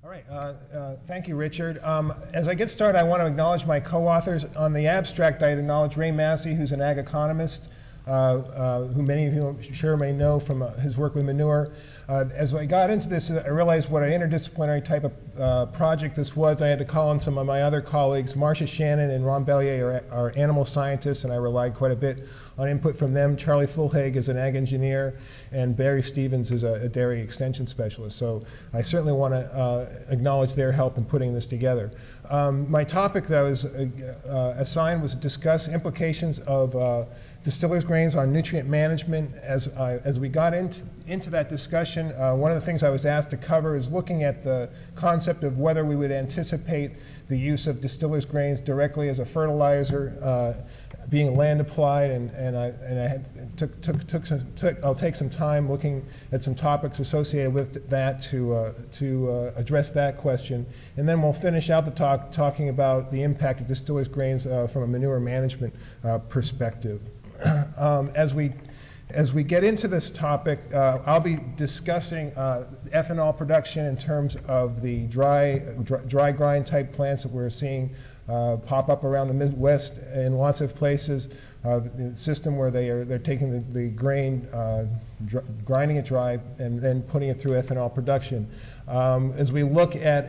All right. Thank you, Richard. As I get started, I want to acknowledge my co-authors. On the abstract, I'd acknowledge Ray Massey, who's an ag economist, who many of you I'm sure may know from his work with manure. As I got into this, I realized what an interdisciplinary type of project this was. I had to call on some of my other colleagues. Marcia Shannon and Ron Bellier are animal scientists, and I relied quite a bit on input from them. Charlie Fulhaig is an ag engineer, and Barry Stevens is a dairy extension specialist. So I certainly want to acknowledge their help in putting this together. My topic that I was assigned was to discuss implications of distillers' grains on nutrient management. As we got into that discussion, one of the things I was asked to cover is looking at the concept of whether we would anticipate the use of distillers' grains directly as a fertilizer being land applied, I'll take some time looking at some topics associated with that to address that question, and then we'll finish out the talk talking about the impact of distillers' grains from a manure management perspective. As we get into this topic, I'll be discussing ethanol production in terms of the dry grind type plants that we're seeing pop up around the Midwest in lots of places. The system where they're taking the grain, grinding it dry, and then putting it through ethanol production. As we look at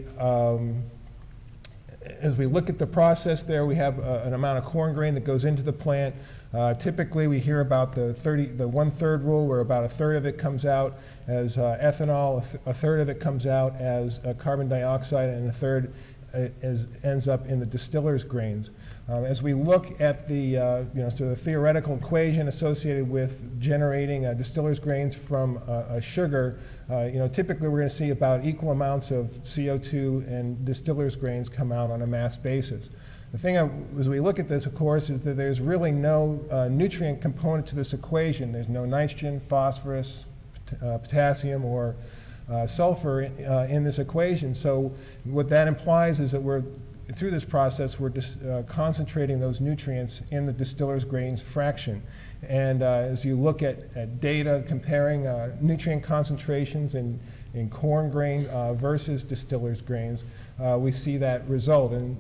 the process there, we have an amount of corn grain that goes into the plant. Typically, we hear about the 1/3 rule, where about a third of it comes out as ethanol, a third of it comes out as carbon dioxide, and a third ends up in the distillers' grains. As we look at the theoretical equation associated with generating distillers' grains from a sugar, typically we're going to see about equal amounts of CO2 and distillers' grains come out on a mass basis. The thing as we look at this, of course, is that there's really no nutrient component to this equation. There's no nitrogen, phosphorus, potassium, or sulfur in this equation. So what that implies is that through this process, we're just concentrating those nutrients in the distillers' grains fraction. And as you look at data comparing nutrient concentrations in corn grain versus distillers' grains, we see that result. And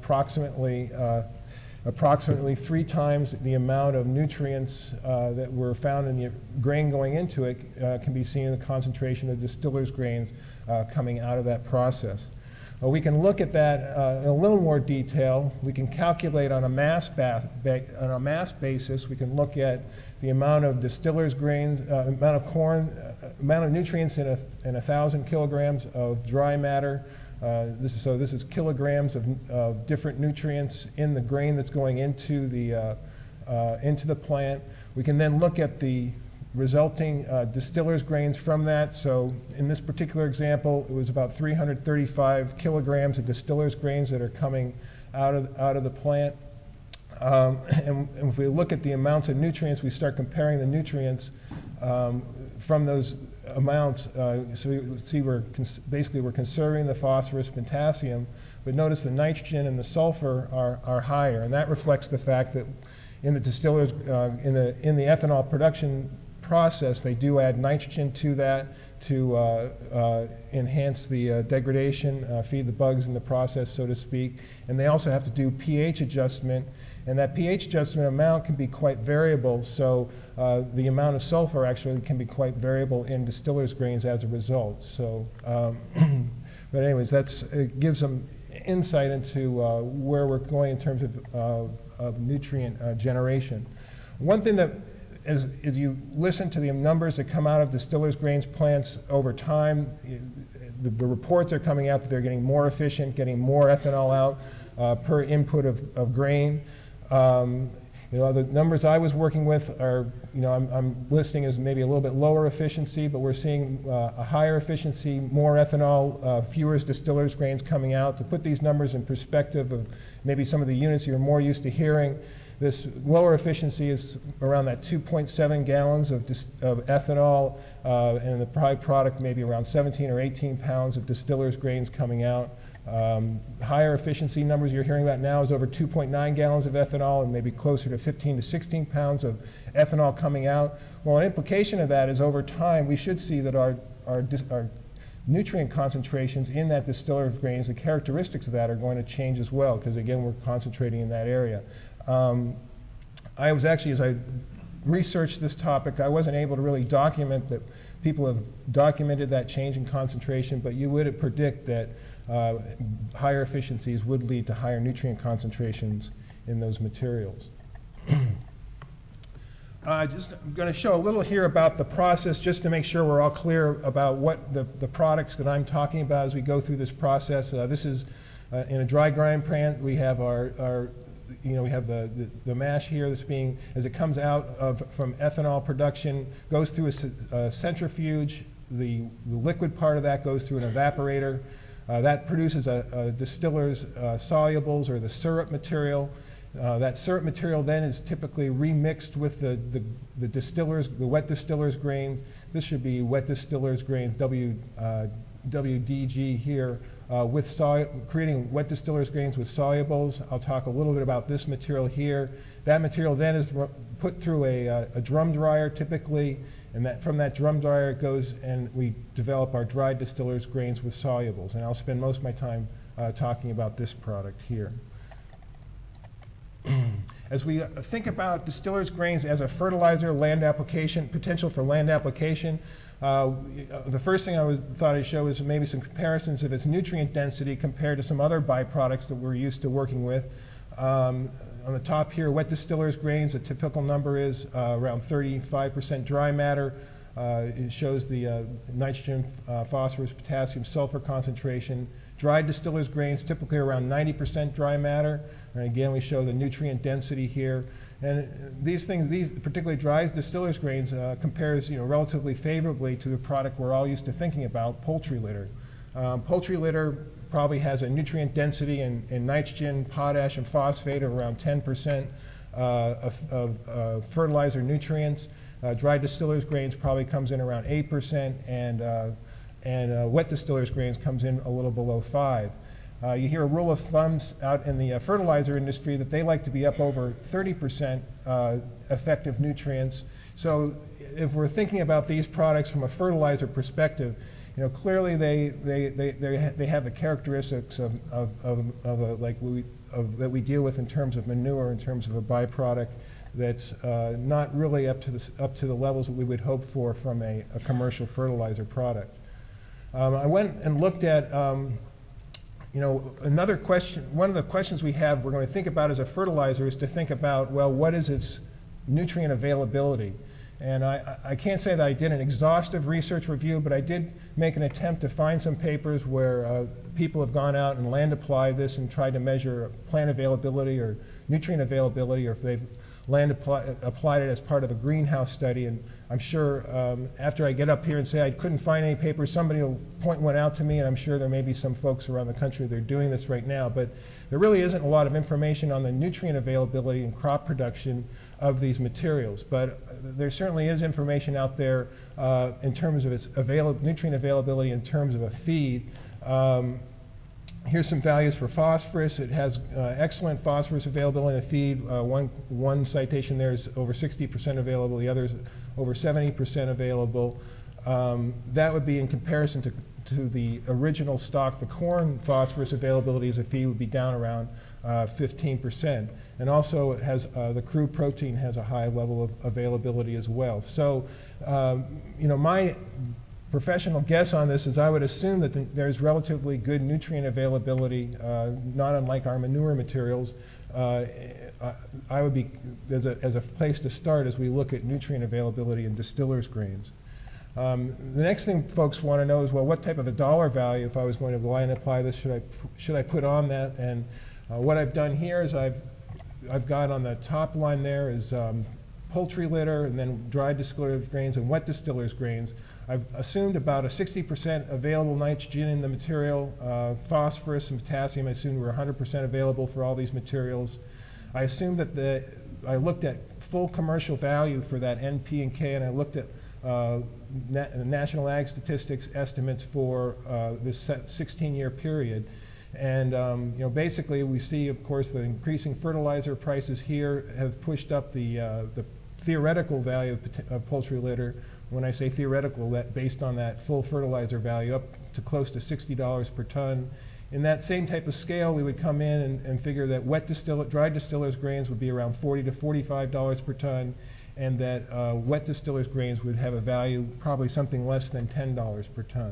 approximately 3 times the amount of nutrients that were found in the grain going into it can be seen in the concentration of distillers' grains coming out of that process. We can look at that in a little more detail. We can calculate on a mass basis. We can look at the amount of distillers' grains, amount of corn, amount of nutrients in 1,000 kilograms of dry matter. This is kilograms of different nutrients in the grain that's going into the plant. We can then look at the resulting distillers' grains from that. So in this particular example, it was about 335 kilograms of distillers' grains that are coming out of the plant. And if we look at the amounts of nutrients, we start comparing the nutrients from those amounts. So we see we're conserving the phosphorus, potassium, but notice the nitrogen and the sulfur are higher, and that reflects the fact that in the distillers in the ethanol production process, they do add nitrogen to that to enhance the degradation, feed the bugs in the process, so to speak. And they also have to do pH adjustment, and that pH adjustment amount can be quite variable. So the amount of sulfur actually can be quite variable in distillers' grains as a result. So, but anyways, it gives some insight into where we're going in terms of nutrient generation. One thing that as you listen to the numbers that come out of distillers' grains plants over time, the reports are coming out that they're getting more efficient, getting more ethanol out per input of grain. The numbers I was working with are, I'm listing as maybe a little bit lower efficiency, but we're seeing a higher efficiency, more ethanol, fewer distillers' grains coming out. To put these numbers in perspective of maybe some of the units you're more used to hearing, this lower efficiency is around that 2.7 gallons of ethanol, and the byproduct maybe around 17 or 18 pounds of distillers' grains coming out. Higher efficiency numbers you're hearing about now is over 2.9 gallons of ethanol and maybe closer to 15 to 16 pounds of ethanol coming out. Well, an implication of that is over time we should see that our nutrient concentrations in that distiller of grains, the characteristics of that are going to change as well, because again, we're concentrating in that area. I was actually, as I researched this topic, I wasn't able to really document that. People have documented that change in concentration, but you would predict that higher efficiencies would lead to higher nutrient concentrations in those materials. I'm going to show a little here about the process, just to make sure we're all clear about what the products that I'm talking about as we go through this process. This is in a dry grind plant. We have we have the mash here that's being, as it comes out from ethanol production, goes through a centrifuge. The liquid part of that goes through an evaporator. That produces a distiller's solubles, or the syrup material. That syrup material then is typically remixed with the wet distiller's grains. This should be wet distiller's grains, WDG here, creating wet distiller's grains with solubles. I'll talk a little bit about this material here. That material then is put through a drum dryer typically, and from that drum dryer it goes and we develop our dried distiller's grains with solubles. And I'll spend most of my time talking about this product here. As we think about distiller's grains as a fertilizer, land application, potential for land application, the first thing I thought I'd show is maybe some comparisons of its nutrient density compared to some other byproducts that we're used to working with. On the top here, wet distiller's grains, the typical number is around 35% dry matter. It shows the nitrogen, phosphorus, potassium, sulfur concentration. Dried distiller's grains typically around 90% dry matter. And again, we show the nutrient density here. And these things, particularly dry distiller's grains, compares relatively favorably to the product we're all used to thinking about, poultry litter. Poultry litter probably has a nutrient density in nitrogen, potash, and phosphate of around 10% of fertilizer nutrients. Dry distiller's grains probably comes in around 8%, and wet distiller's grains comes in a little below 5%. You hear a rule of thumbs out in the fertilizer industry that they like to be up over 30% effective nutrients. So if we're thinking about these products from a fertilizer perspective, clearly they have the characteristics that we deal with in terms of manure, in terms of a byproduct that's not really up to the levels that we would hope for from a commercial fertilizer product. I went and looked at another question. One of the questions we're going to think about as a fertilizer is to think about, well, what is its nutrient availability? And I can't say that I did an exhaustive research review, but I did make an attempt to find some papers where people have gone out and land applied this and tried to measure plant availability or nutrient availability, or if they've applied it as part of a greenhouse study. And I'm sure after I get up here and say I couldn't find any papers, somebody will point one out to me, and I'm sure there may be some folks around the country that are doing this right now. But there really isn't a lot of information on the nutrient availability and crop production of these materials. But there certainly is information out there in terms of its nutrient availability in terms of a feed. Here's some values for phosphorus. It has excellent phosphorus available in a feed. One citation there is over 60% available. The other is over 70% available. That would be in comparison to the original stock. The corn phosphorus availability as a feed would be down around 15%. And also it has the crude protein has a high level of availability as well. So my professional guess on this is I would assume that there's relatively good nutrient availability, not unlike our manure materials. I would be, as a place to start as we look at nutrient availability in distiller's grains. The next thing folks want to know is, well, what type of a dollar value, if I was going to line apply this, should I put on that? And what I've done here is I've got on the top line there is poultry litter, and then dried distiller's grains and wet distiller's grains. I've assumed about a 60% available nitrogen in the material. Phosphorus and potassium I assumed were 100% available for all these materials. I assumed that I looked at full commercial value for that N, P, and K, and I looked at National Ag Statistics estimates for this 16-year period. And basically we see, of course, the increasing fertilizer prices here have pushed up the theoretical value of poultry litter when I say theoretical, that based on that full fertilizer value up to close to $60 per ton. In that same type of scale, we would come in and figure that dry distillers grains would be around $40 to $45 per ton, and that wet distillers grains would have a value probably something less than $10 per ton.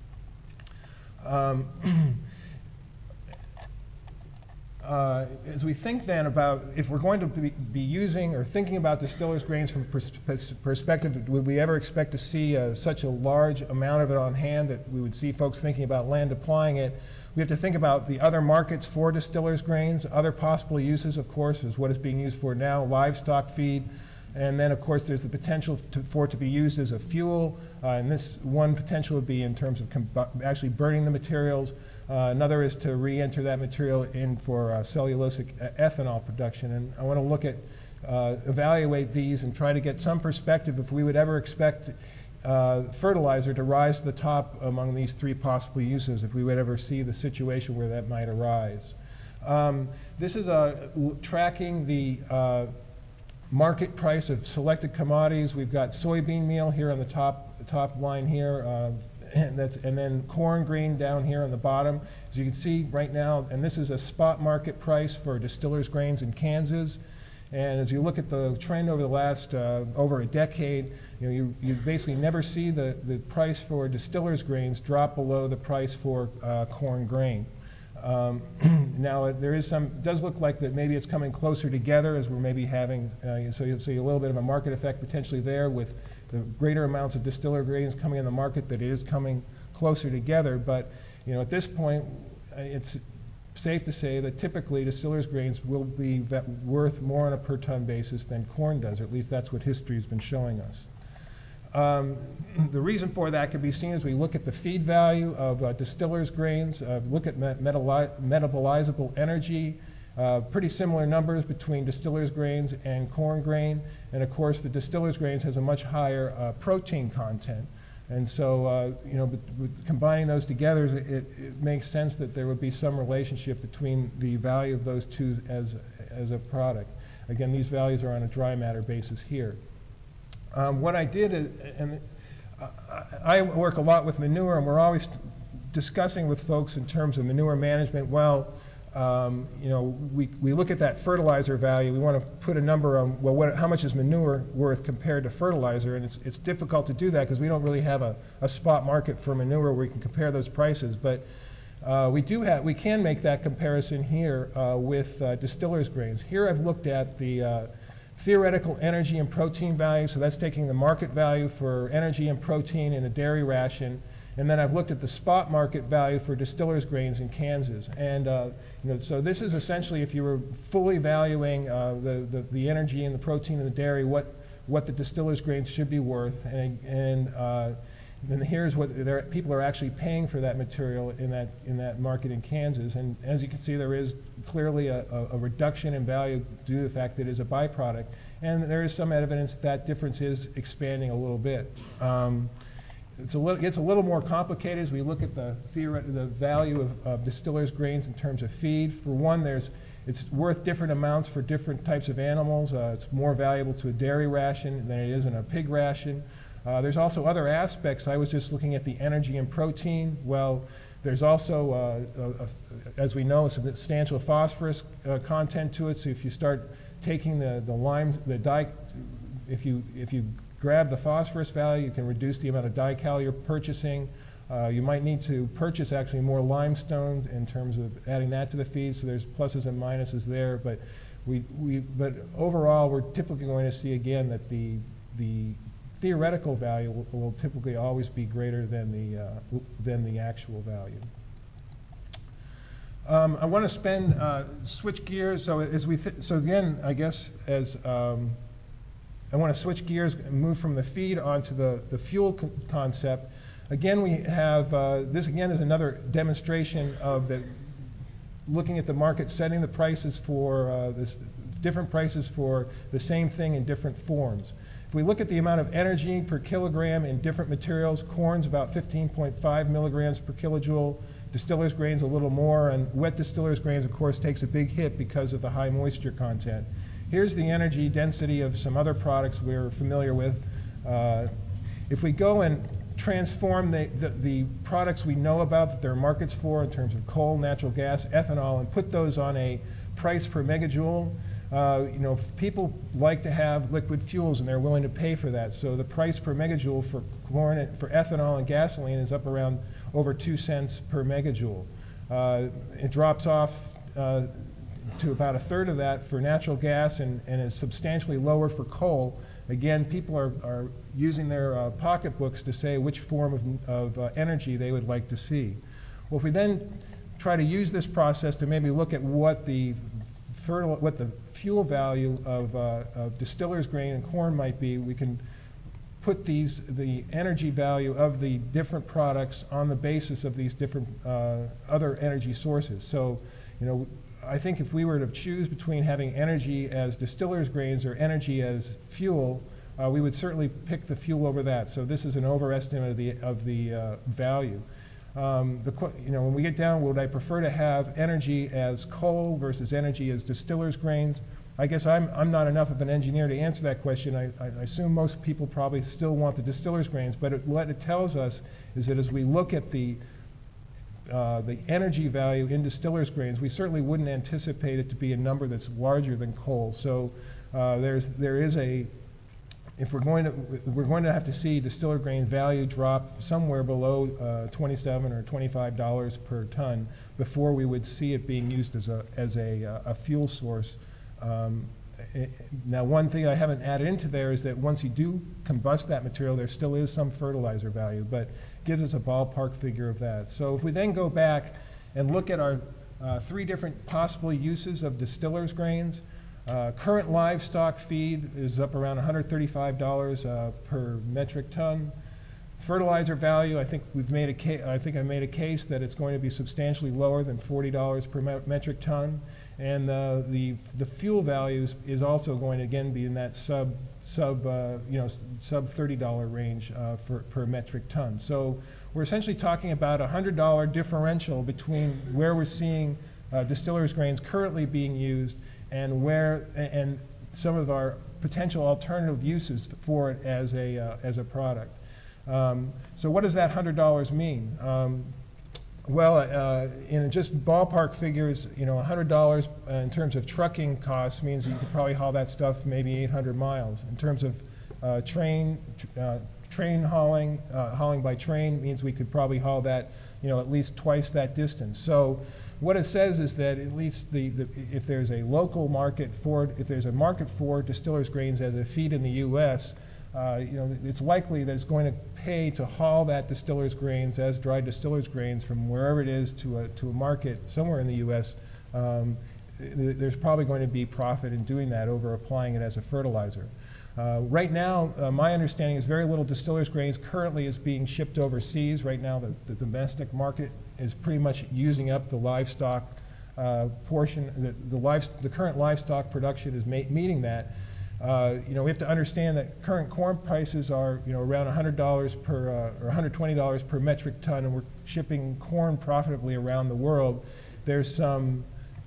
As we think then about if we're going to be using or thinking about distillers grains from perspective, would we ever expect to see such a large amount of it on hand that we would see folks thinking about land applying it? We have to think about the other markets for distillers grains. Other possible uses, of course, is what it's being used for now, livestock feed. And then, of course, there's the potential for it to be used as a fuel. And this one potential would be in terms of actually burning the materials. Another is to re-enter that material in for cellulosic ethanol production. And I want to look at, evaluate these and try to get some perspective if we would ever expect fertilizer to rise to the top among these three possible uses, if we would ever see the situation where that might arise. This is tracking the market price of selected commodities. We've got soybean meal here on the top line here, and then corn grain down here on the bottom. As you can see right now, and this is a spot market price for distillers grains in Kansas. And as you look at the trend over the last over a decade, you basically never see the price for distillers grains drop below the price for corn grain. Now there is some, does look like that maybe it's coming closer together as we're maybe having, so you'll see a little bit of a market effect potentially there with the greater amounts of distiller grains coming in the market, that it is coming closer together. But at this point, it's safe to say that typically distillers grains will be worth more on a per ton basis than corn does, or at least that's what history has been showing us. The reason for that can be seen as we look at the feed value of distillers grains, look at metabolizable energy, pretty similar numbers between distillers grains and corn grain, and of course the distillers grains has a much higher protein content. And so, combining those together, it makes sense that there would be some relationship between the value of those two as a product. Again, these values are on a dry matter basis here. What I did is, and I work a lot with manure, and we're always discussing with folks in terms of manure management. Well, we look at that fertilizer value. We want to put a number on, well, how much is manure worth compared to fertilizer? And it's difficult to do that because we don't really have a spot market for manure where we can compare those prices. But we can make that comparison here with distillers grains. Here I've looked at the theoretical energy and protein value. So that's taking the market value for energy and protein in a dairy ration. And then I've looked at the spot market value for distillers grains in Kansas. And so this is essentially, if you were fully valuing the energy and the protein in the dairy, what the distillers grains should be worth. And here's what people are actually paying for that material in that market in Kansas. And as you can see, there is clearly a reduction in value due to the fact that it is a byproduct. And there is some evidence that difference is expanding a little bit. It gets a little more complicated as we look at the value of distillers grains in terms of feed. For one, it's worth different amounts for different types of animals. It's more valuable to a dairy ration than it is in a pig ration. There's also other aspects. I was just looking at the energy and protein. Well, there's also, as we know, a substantial phosphorus content to it. So if you start taking if you grab the phosphorus value, you can reduce the amount of dicalc you're purchasing. You might need to purchase actually more limestone in terms of adding that to the feed. So there's pluses and minuses there. But but overall, we're typically going to see again that the theoretical value will typically always be greater than the actual value. I want to switch gears. So again, I guess I want to switch gears and move from the feed onto the fuel concept. Again, we have this again is another demonstration of looking at the market, setting the prices for different prices for the same thing in different forms. If we look at the amount of energy per kilogram in different materials, corn's about 15.5 milligrams per kilojoule, distillers grains a little more, and wet distillers grains, of course, takes a big hit because of the high moisture content. Here's the energy density of some other products we're familiar with. If we go and transform the products we know about that there are markets for in terms of coal, natural gas, ethanol, and put those on a price per megajoule, people like to have liquid fuels and they're willing to pay for that. So the price per megajoule for corn, for ethanol and gasoline is up around over 2 cents per megajoule. It drops off to about a third of that for natural gas and is substantially lower for coal. Again, people are using their pocketbooks to say which form of energy they would like to see. Well, if we then try to use this process to maybe look at what the fuel value of distiller's grain and corn might be, we can put the energy value of the different products on the basis of these different other energy sources. So, I think if we were to choose between having energy as distiller's grains or energy as fuel, we would certainly pick the fuel over that. So this is an overestimate of the value. When we get down, would I prefer to have energy as coal versus energy as distiller's grains? I guess I'm not enough of an engineer to answer that question. I assume most people probably still want the distiller's grains, but what it tells us is that as we look at the energy value in distiller's grains, we certainly wouldn't anticipate it to be a number that's larger than coal. So if we're going to have to see distiller grain value drop somewhere below $27 or $25 per ton before we would see it being used as a fuel source. Now, one thing I haven't added into there is that once you do combust that material, there still is some fertilizer value, but gives us a ballpark figure of that. So if we then go back and look at our 3 different possible uses of distiller's grains, current livestock feed is up around $135 per metric ton. Fertilizer value, I think I made a case that it's going to be substantially lower than $40 per metric ton, and the fuel values is also going to again be in that sub $30 range per metric ton. So we're essentially talking about a $100 differential between where we're seeing distiller's grains currently being used and some of our potential alternative uses for it as a product. So what does that $100 mean? In just ballpark figures, $100 in terms of trucking costs means that you could probably haul that stuff maybe 800 miles. In terms of train hauling by train means we could probably haul that, at least twice that distance. So what it says is that at least if there's a local market if there's a market for distiller's grains as a feed in the U.S., it's likely that it's going to pay to haul that distiller's grains as dried distiller's grains from wherever it is to a market somewhere in the U.S. There's probably going to be profit in doing that over applying it as a fertilizer. Right now, my understanding is very little distiller's grains currently is being shipped overseas. Right now, the domestic market is pretty much using up the livestock portion. The current livestock production is meeting that. We have to understand that current corn prices are around $100 per or $120 per metric ton, and we're shipping corn profitably around the world. There's some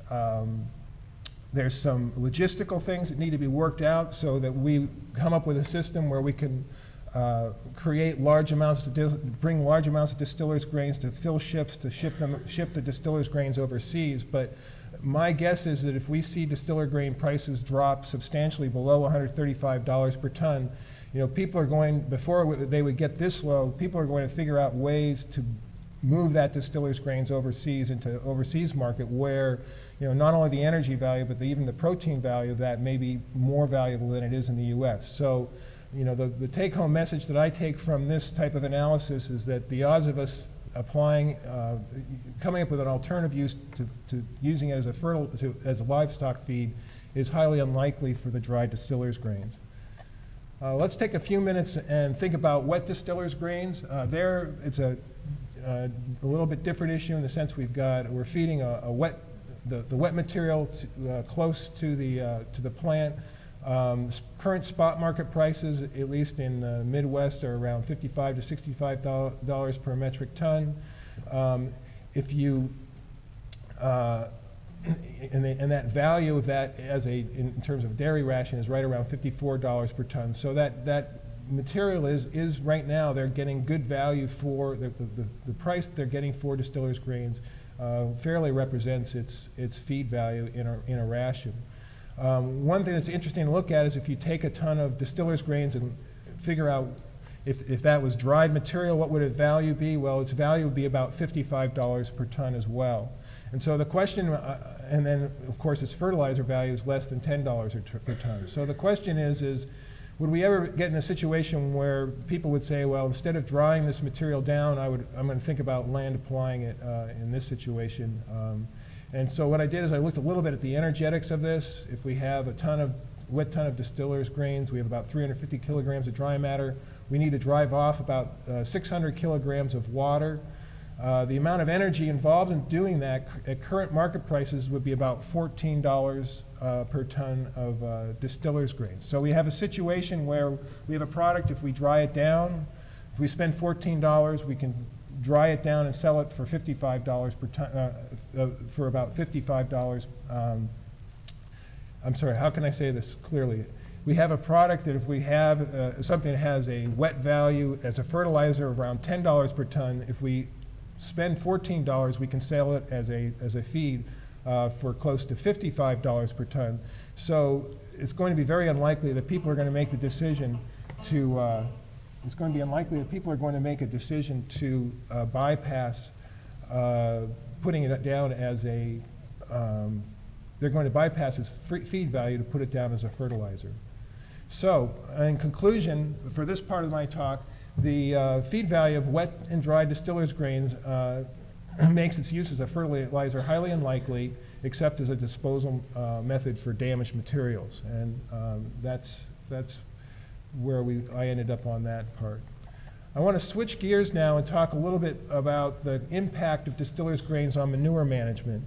logistical things that need to be worked out so that we come up with a system where we can bring large amounts of distiller's grains to fill ships to ship the distiller's grains overseas. But my guess is that if we see distiller grain prices drop substantially below $135 per ton, people are going, before they would get this low, people are going to figure out ways to move that distiller's grains overseas into overseas market where not only the energy value but even the protein value of that may be more valuable than it is in the U.S. So the take-home message that I take from this type of analysis is that the odds of us coming up with an alternative use to using it as a livestock feed is highly unlikely for the dried distiller's grains. Let's take a few minutes and think about wet distiller's grains. It's a little bit different issue in the sense we're feeding the wet material close to the plant. Current spot market prices, at least in the Midwest, are around $55 to $65 per metric ton. And that value of that in terms of dairy ration is right around $54 per ton. So that material is right now they're getting good value for the price they're getting for distillers grains fairly represents its feed value in a ration. One thing that's interesting to look at is if you take a ton of distillers grains and figure out if that was dried material, what would its value be? Well, its value would be about $55 per ton as well. And so the question, and then of course its fertilizer value is less than $10 per ton. So the question is would we ever get in a situation where people would say, well, instead of drying this material down, I'm going to think about land applying it in this situation. And so what I did is I looked a little bit at the energetics of this. If we have a wet ton of distillers grains, we have about 350 kilograms of dry matter. We need to drive off about 600 kilograms of water. The amount of energy involved in doing that at current market prices would be about $14 per ton of distillers grains. So we have a situation where we have a product, if we dry it down, if we spend $14, we can dry it down and sell it for $55 per ton, for about $55. I'm sorry, how can I say this clearly? We have a product that if we have something that has a wet value as a fertilizer of around $10 per ton, if we spend $14, we can sell it as a feed for close to $55 per ton. So it's going to be very unlikely that people are going to make the decision to bypass putting it down as a they're going to bypass its feed value to put it down as a fertilizer. So in conclusion, for this part of my talk, the feed value of wet and dry distillers grains makes its use as a fertilizer highly unlikely, except as a disposal method for damaged materials. And that's where I ended up on that part. I want to switch gears now and talk a little bit about the impact of distillers grains on manure management.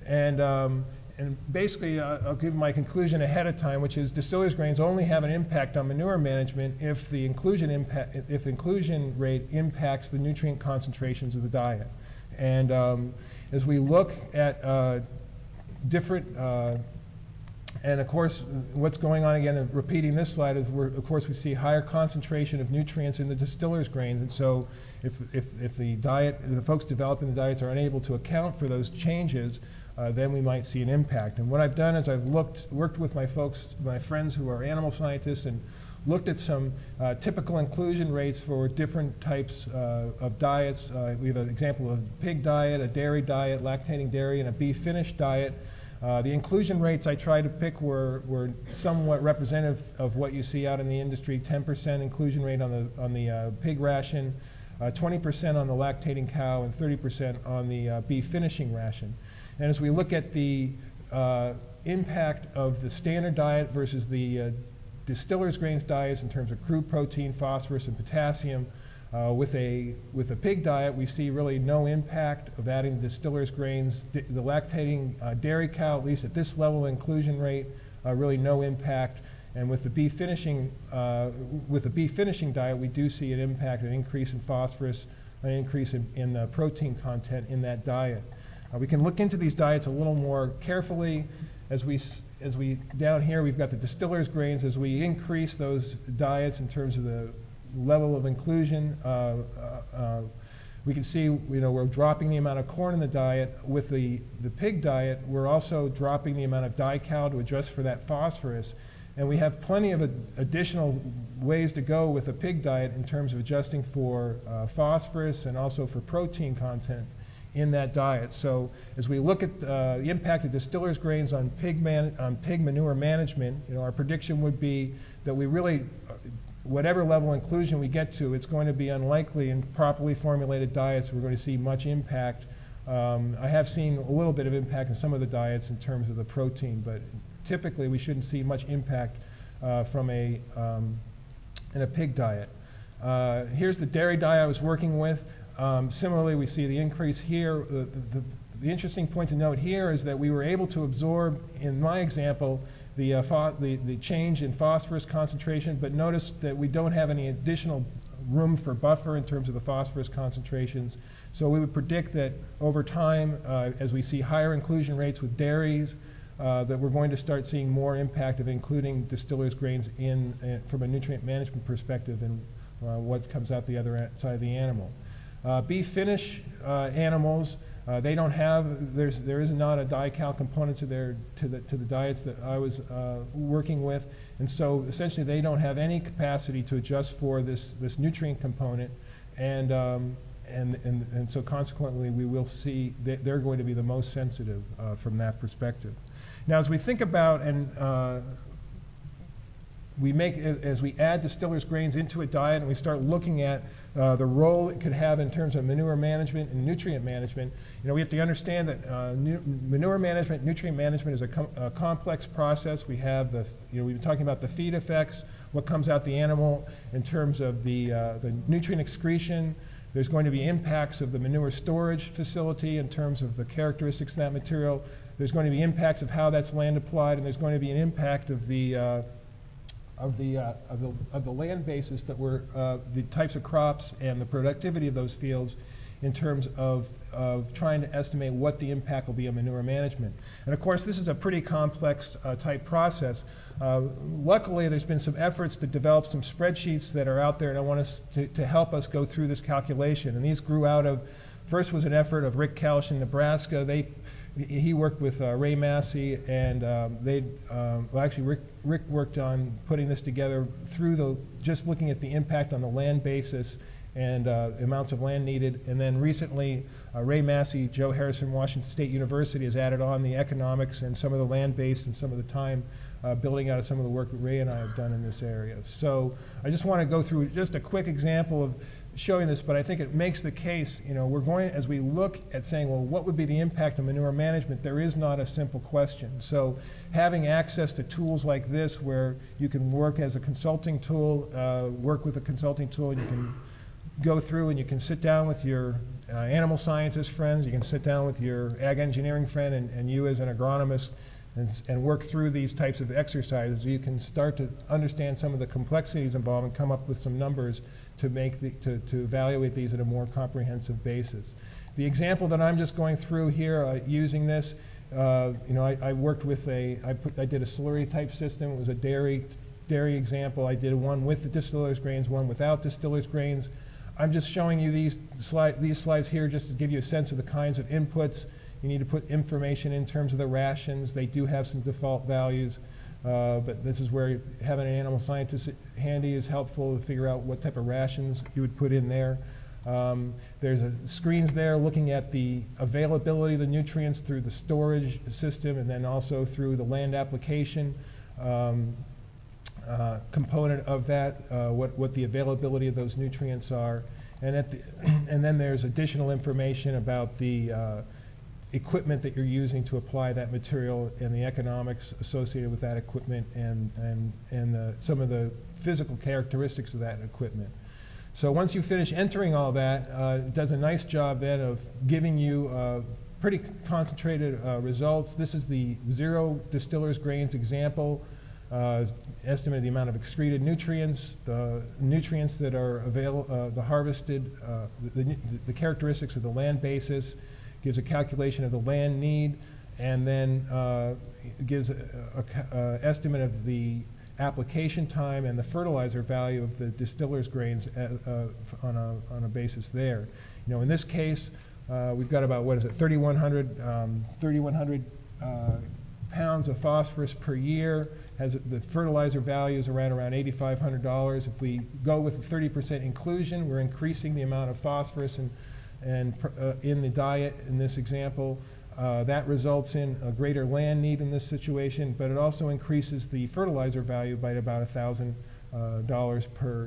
And basically, I'll give my conclusion ahead of time, which is distillers grains only have an impact on manure management if the inclusion rate impacts the nutrient concentrations of the diet. And as we look at different, and of course, what's going on again, and repeating this slide, is of course we see higher concentration of nutrients in the distillers grains, and so if the folks developing the diets are unable to account for those changes, then we might see an impact. And what I've done is I've worked with my friends who are animal scientists, and looked at some typical inclusion rates for different types of diets. We have an example of a pig diet, a dairy diet, lactating dairy, and a beef finish diet. The inclusion rates I tried to pick were somewhat representative of what you see out in the industry: 10% inclusion rate on the pig ration, 20% on the lactating cow, and 30% on the beef finishing ration. And as we look at the impact of the standard diet versus the distillers grains diets in terms of crude protein, phosphorus, and potassium, with a pig diet, we see really no impact of adding distillers grains. The lactating dairy cow, at least at this level of inclusion rate, really no impact. And with the beef finishing diet, we do see an impact, an increase in phosphorus, an increase in the protein content in that diet. We can look into these diets a little more carefully. As we down here, we've got the distillers grains. As we increase those diets in terms of the level of inclusion, we can see we're dropping the amount of corn in the diet. With the pig diet, we're also dropping the amount of DiCal to adjust for that phosphorus. And we have plenty of additional ways to go with a pig diet in terms of adjusting for phosphorus and also for protein content in that diet. So as we look at the impact of distillers grains on pig manure management, our prediction would be that we really, whatever level of inclusion we get to, it's going to be unlikely in properly formulated diets we're going to see much impact. I have seen a little bit of impact in some of the diets in terms of the protein, but typically we shouldn't see much impact in a pig diet. Here's the dairy diet I was working with. Similarly, we see the increase here. The interesting point to note here is that we were able to absorb, in my example, the change in phosphorus concentration, but notice that we don't have any additional room for buffer in terms of the phosphorus concentrations. So we would predict that over time, as we see higher inclusion rates with dairies, that we're going to start seeing more impact of including distillers grains in from a nutrient management perspective in what comes out the other side of the animal. Beef finish animals, they don't have, there is not a DiCal component to the diets that I was working with, and so essentially they don't have any capacity to adjust for this nutrient component, and so consequently we will see that they're going to be the most sensitive from that perspective. Now, as we think about and as we add distillers grains into a diet and we start looking at the role it could have in terms of manure management and nutrient management, we have to understand that manure management, nutrient management is a complex process. We have we've been talking about the feed effects, what comes out the animal in terms of the nutrient excretion. There's going to be impacts of the manure storage facility in terms of the characteristics of that material. There's going to be impacts of how that's land applied, and there's going to be an impact of the land basis that we're the types of crops and the productivity of those fields in terms of trying to estimate what the impact will be on manure management. And of course, this is a pretty complex type process. Luckily, there's been some efforts to develop some spreadsheets that are out there, and I want us to help us go through this calculation. And these grew out of, first was an effort of Rick Kelsch in Nebraska. He worked with Ray Massey, and Rick worked on putting this together through just looking at the impact on the land basis and amounts of land needed. And then recently, Ray Massey, Joe Harrison, Washington State University has added on the economics and some of the land base and some of the time building out of some of the work that Ray and I have done in this area. So I just want to go through just a quick example of showing this, but I think it makes the case, we're going, as we look at saying, well, what would be the impact of manure management, there is not a simple question. So having access to tools like this where you can work as a consulting tool, work with a consulting tool, and you can go through and you can sit down with your animal scientist friends, you can sit down with your ag engineering friend and you as an agronomist and work through these types of exercises. You can start to understand some of the complexities involved and come up with some numbers to evaluate these at a more comprehensive basis. The example that I'm just going through here using this, I worked with I did a slurry type system. It was a dairy example. I did one with the distillers grains, one without distillers grains. I'm just showing you these slides here just to give you a sense of the kinds of inputs. You need to put information in terms of the rations. They do have some default values, but this is where having an animal scientist handy is helpful to figure out what type of rations you would put in there. There's screens there looking at the availability of the nutrients through the storage system and then also through the land application component of that, what the availability of those nutrients are. And then there's additional information about the equipment that you're using to apply that material and the economics associated with that equipment and some of the physical characteristics of that equipment. So once you finish entering all that, it does a nice job then of giving you pretty concentrated results. This is the 0 distillers grains example. Estimate the amount of excreted nutrients, the nutrients that are available, the harvested, the characteristics of the land basis, gives a calculation of the land need, and then gives an estimate of the application time and the fertilizer value of the distillers grains on a basis there. In this case, we've got about 3,100 pounds of phosphorus per year. The fertilizer value is around $8,500. If we go with a 30% inclusion, we're increasing the amount of phosphorus in the diet in this example. That results in a greater land need in this situation, but it also increases the fertilizer value by about $1,000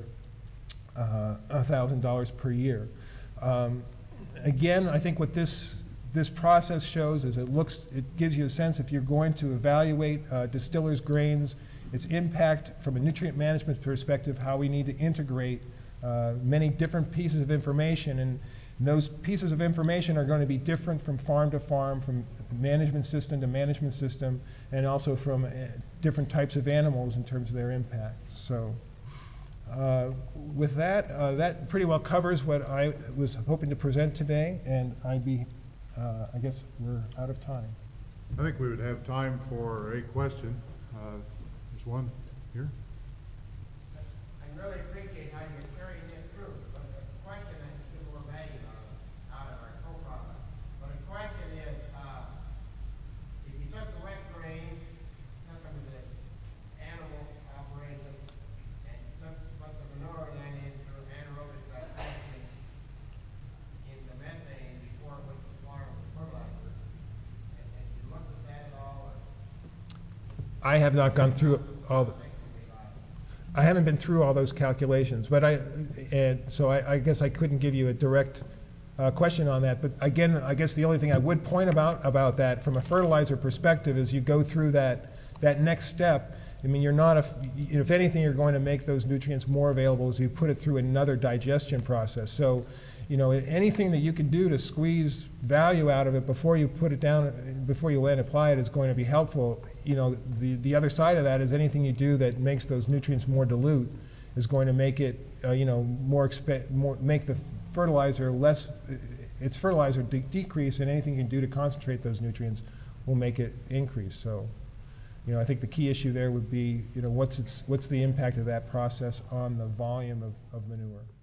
per year. Again, I think what this process shows is it gives you a sense if you're going to evaluate distillers grains, its impact from a nutrient management perspective, how we need to integrate many different pieces of information, and those pieces of information are going to be different from farm to farm, from management system to management system, and also from different types of animals in terms of their impact. So with that, that pretty well covers what I was hoping to present today, and I guess we're out of time. I think we would have time for a question. There's one here. I really appreciate how you're carrying this through, but the question is still more value out of our co-product. But the question is, if you took the wet grain, took them to the animal operation, and put the manure then into anaerobic digestion in the methane before it went to farm with fertilizer, and you looked at that at all, or I have not gone through all the, I haven't been through all those calculations, but so I guess I couldn't give you a direct question on that. But again, I guess the only thing I would point about that from a fertilizer perspective is you go through that next step. I mean, you're not, if anything, you're going to make those nutrients more available as you put it through another digestion process. So, you know, anything that you can do to squeeze value out of it before you put it down, before you land apply it, is going to be helpful. You know, the other side of that is anything you do that makes those nutrients more dilute is going to make it, you know, make the fertilizer less, its fertilizer decrease, and anything you can do to concentrate those nutrients will make it increase. So, you know, I think the key issue there would be, you know, what's the impact of that process on the volume of manure.